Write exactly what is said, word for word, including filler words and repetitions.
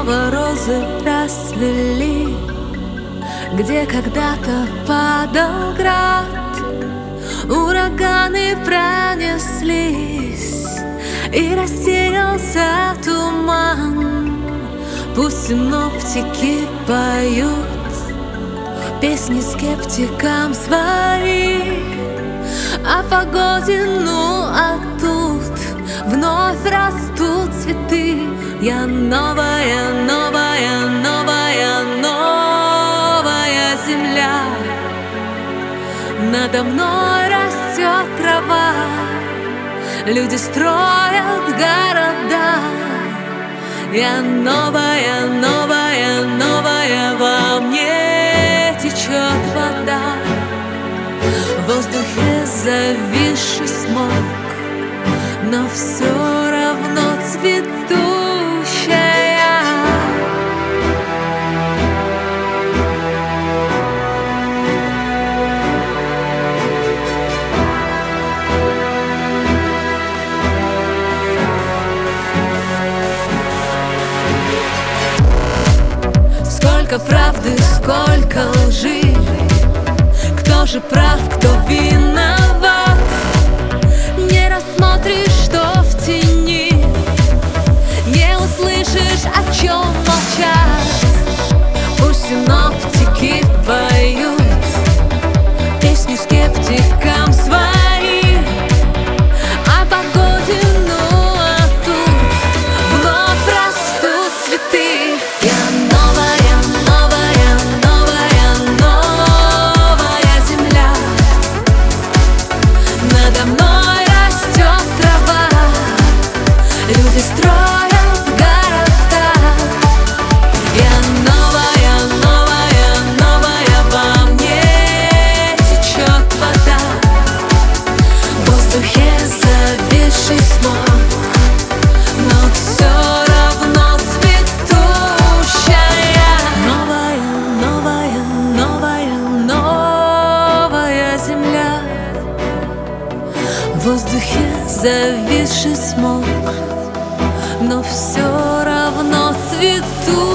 снова розы расцвели, где когда-то падал град. Ураганы пронеслись, и рассеялся туман. Пусть синоптики поют песни скептикам свои о погоде, ну а тут вновь растут цветы. Я новая, новая, новая, новая земля. Надо мной растет трава, люди строят города. Я новая, новая, новая, во мне течет вода. В воздухе зависший смог, но все равно цветущая. Сколько правды, сколько лжи, кто же прав, кто виноват? Не рассмотришь, что в тени, не услышишь, о чем молчат. Пусть синоптики поют песни скептикам свои о погоде, ну а тут вновь растут цветы. Я новая, новая, новая, новая земля. Надо мной растет трава, люди строят города. Я новая, новая, новая, во мне течет вода. В воздухе зависший смог, но все равно цветущая. Новая, новая, новая, новая земля. В воздухе зависший смог, но все равно цветущая.